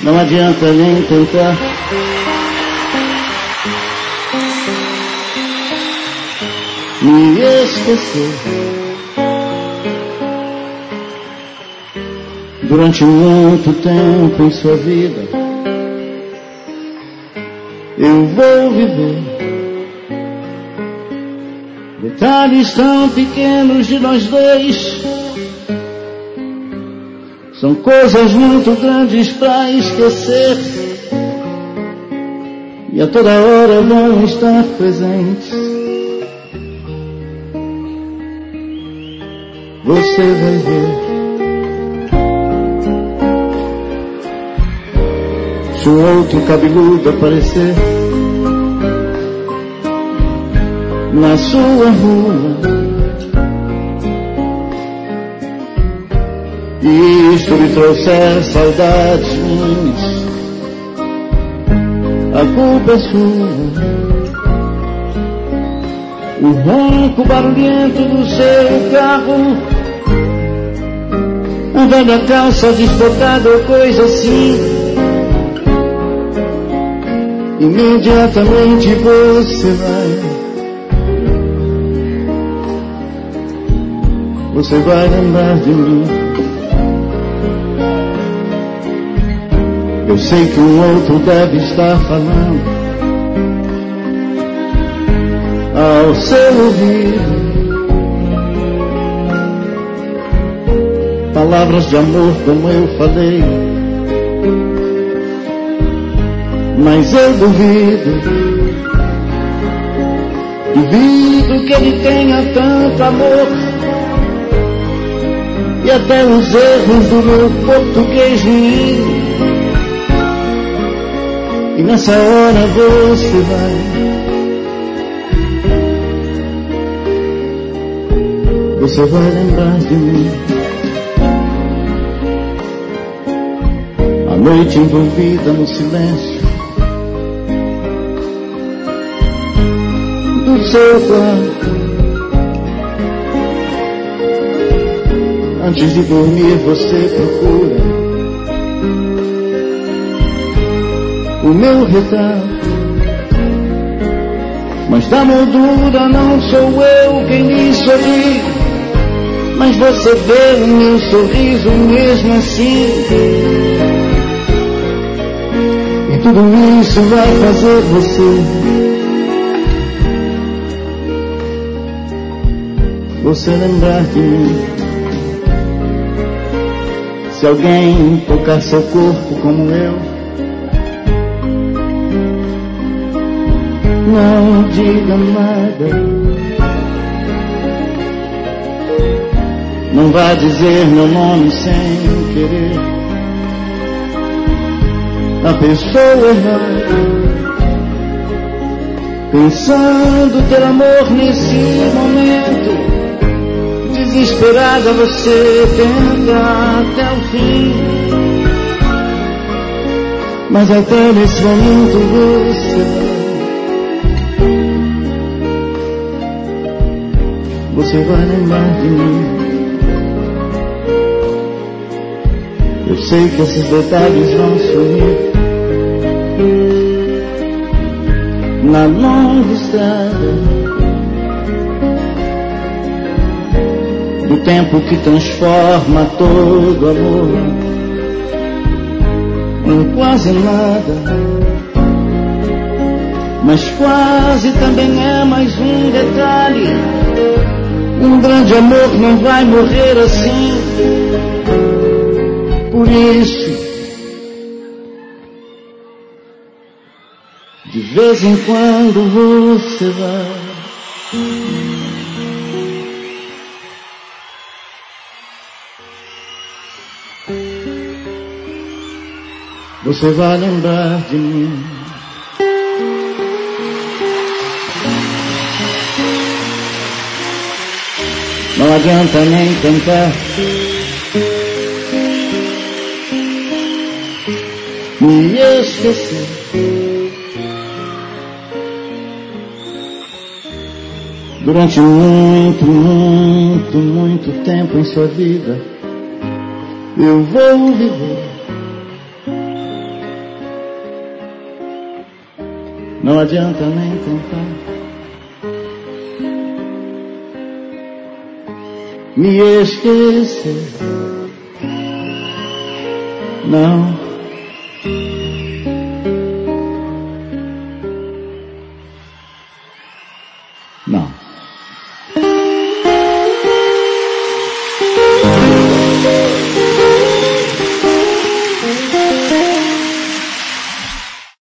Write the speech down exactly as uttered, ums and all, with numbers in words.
Não adianta nem tentar. Me esquecer. Durante muito tempo em sua vida eu vou viver detalhes tão pequenos de nós dois. São coisas muito grandes pra esquecer, e a toda hora vão estar presentes. Você vai ver. Se um outro cabeludo aparecer na sua rua e isto lhe trouxer saudades minhas, a culpa é sua. O ronco barulhento do seu carro, a velha calça desbotada ou coisa assim, imediatamente você vai, você vai lembrar de mim. Eu sei que um outro deve estar falando ao seu ouvido palavras de amor como eu falei, mas eu duvido, duvido que ele tenha tanto amor. E até os erros do meu português ruim, e nessa hora você vai, você vai lembrar de mim. A noite envolvida no silêncio do seu quarto, antes de dormir você procura o meu retrato, mas da moldura não sou eu quem lhe sorri, mas você vê o meu sorriso mesmo assim. E tudo isso vai fazer você, você lembrar de mim. Se alguém tocar seu corpo como eu, não diga nada, não vá dizer meu nome sem querer. A pessoa errada, pensando ter amor nesse momento, desesperada você tenta até o fim, mas até nesse momento você Você vai lembrar de mim. Eu sei que esses detalhes vão sumir na longa estrada do tempo que transforma todo amor em quase nada, mas quase também é mais um detalhe. Um grande amor não vai morrer assim. Por isso, de vez em quando você vai, você vai lembrar de mim. Não adianta nem tentar me esquecer. Durante muito, muito, muito tempo em sua vida eu vou viver Não adianta nem tentar me esquecer. Não. Não.